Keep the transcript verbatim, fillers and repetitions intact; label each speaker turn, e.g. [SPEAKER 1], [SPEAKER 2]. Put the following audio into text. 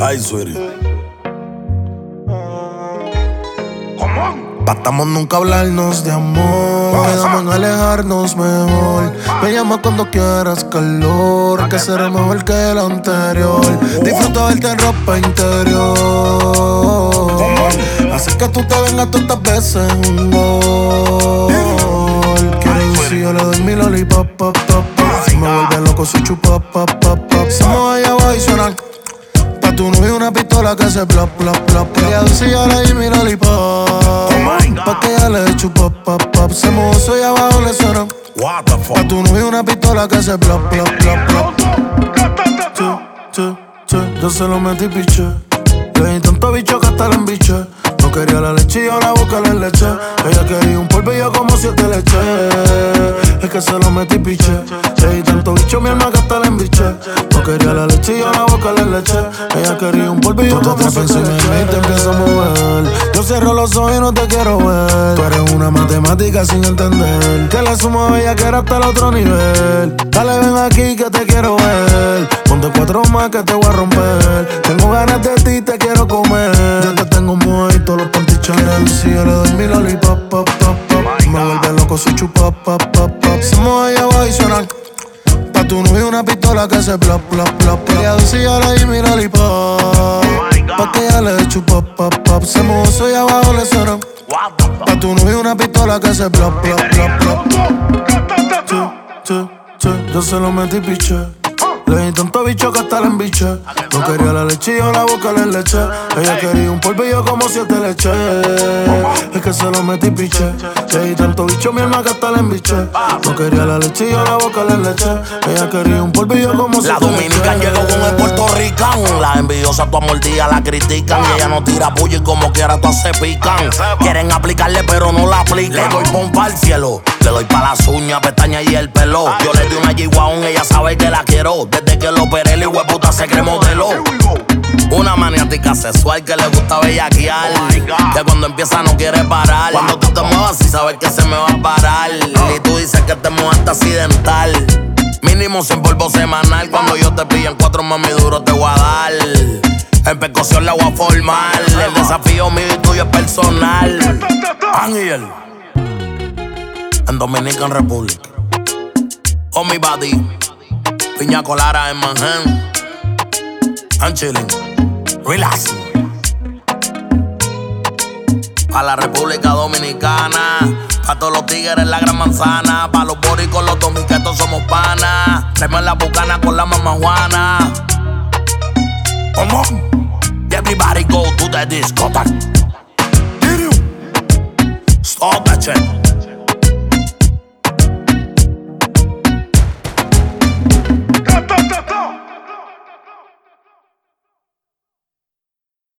[SPEAKER 1] Ay, sweetie. Patamos nunca hablarnos de amor. Quedamos en alejarnos mejor. Me llama cuando quieras calor, que será mejor que el anterior. Disfruto verte en ropa interior. Así que tú te vengas todas estas veces un gol. Quiero ir si yo le doy mi lollipop, pop, pop, pop. Si me vuelve loco si chupa, pop, pop, pop. Somos allá abajo y suena. Pa' tu novio una pistola que se plop, plop, plop. Quería ver si yo le doy mi lollipop. Pa' que ella le chupa, pop, pop. Se mozo y abajo le suena.
[SPEAKER 2] What the fuck?
[SPEAKER 1] Pa' tu novio una pistola que se plop, plop, plop, plop. Che, che, che, yo se lo metí piche. Le di tanto bicho que hasta la embiché. No quería la leche y yo la boca le leche. Ella quería un polvillo como siete leche. Es que se lo metí piche. Le di tanto bicho mi alma que hasta la embiché. No quería la leche y yo la boca le leche. Ella quería un polvillo como siete leche. Y te empiezo a mover. Yo cierro los ojos y no te quiero ver. Tú eres una matemática sin entender. Que la suma bella que era hasta el otro nivel. Dale ven aquí que te quiero ver. Ponte cuatro más que te voy a romper. Tengo ganas de ti, te quiero comer. Yo te tengo muerto los panty Chanel. Si yo le doy mi lollipop, pop, pop, pop. Me vuelve loco si chupa, pop, pop, pop. Somos allá abajo y suena. Pa' tu novio una pistola que se plop, plop, plop. Quería ver si yo le doy mi lollipop. Pa' que ella le chupa, pop, pop. Se mozo y abajo le suena. Pa' tu novio una pistola que se plop, plop, plop, plop. Che, che, che, yo se lo metí piche. Le di tanto bicho que hasta la embiché. No quería la leche y yo la boca le leche. Ella quería un polvillo como siete leche. Es que se lo metí piche. Le di tanto bicho mi alma que hasta la embiché. No quería la leche y yo la boca le leche. Ella quería un polvillo como siete leche.
[SPEAKER 2] La dominicana llegó con el puertorricano. Las envidiosas tu mordida la critican. Y ella no tira puya y como quiera todas se pican. Quieren aplicarle pero no la aplican. Le doy pompa al cielo. Le doy pa' las uñas, pestañas y el pelo. Yo le di una G-Wagon, ella sabe que la quiero. Desde que lo operé, el hueputa se cree modelo. Una maniática sexual que le gusta bellaquear. Que cuando empieza no quiere parar. Cuando tú te muevas y sabes que se me va a parar. Y tú dices que te muevaste accidental. Mínimo sin polvo semanal. Cuando yo te pillo en cuatro mami duro te voy a dar. En percusión la voy a formar. El desafío mío y tuyo es personal. Ángel en Dominican Republic. Oh mi body, piña colada en Manhattan. I'm chilling, relaxing. Pa' la República Dominicana, pa' todos los tigres en la gran manzana, pa' los boricos, los dominicanos somos panas. Traemos la bucana con la mamá Juana. Come on, everybody go to the discotheque. Stop that shit.